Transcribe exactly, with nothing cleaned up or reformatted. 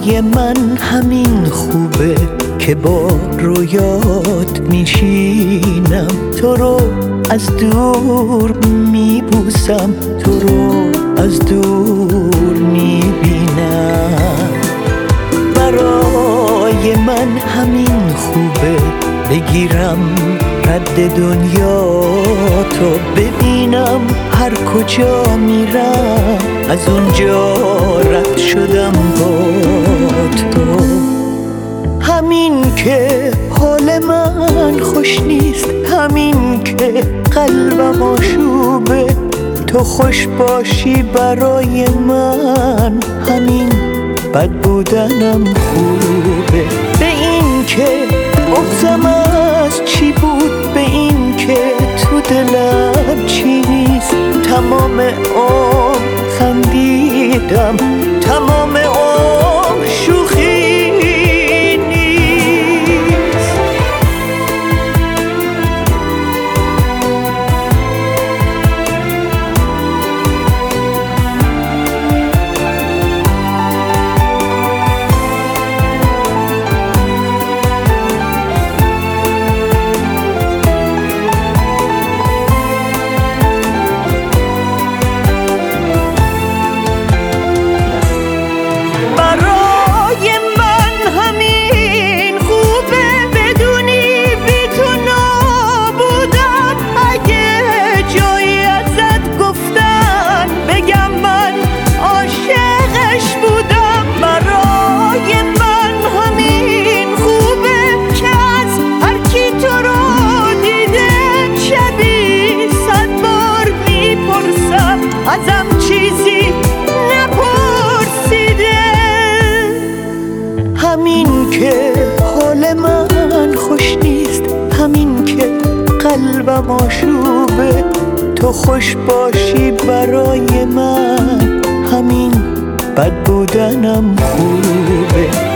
برای من همین خوبه که با رویات میشینم، تو رو از دور میبوسم، تو رو از دور میبینم. برای من همین خوبه بگیرم رد دنیا تو ببینم، هر کجا میرم از اونجا رد شدم با تو. همین که حال من خوش نیست، همین که قلبم آشوبه، تو خوش باشی برای من، همین بد بودنم خوبه. به این که بغضم از چی بود، به این که تو دلم چی نیست، تمام عمر خندیدم، تمام عمر شوخی نیست. ازم چیزی نپرسیده. همین که حال من خوش نیست، همین که قلبم آشوبه، تو خوش باشی برای من، همین بد بودنم خوبه.